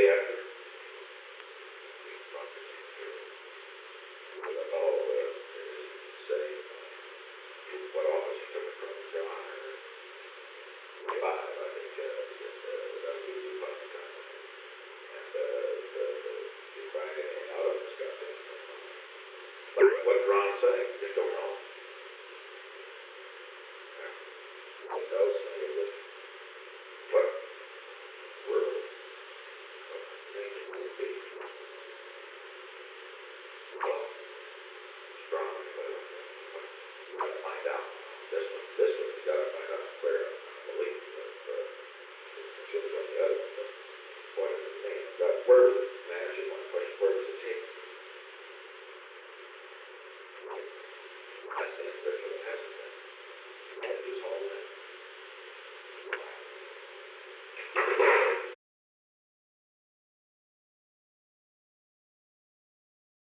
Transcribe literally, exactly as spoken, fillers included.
day after? Ron fifteen through. I don't know, uh, it didn't say, uh, what office you took it from, John, or five, I think, uh, because, uh, that would be the funny time. And, uh, the, the, the back end out of it's got this. What, what's Ron saying? Just don't know.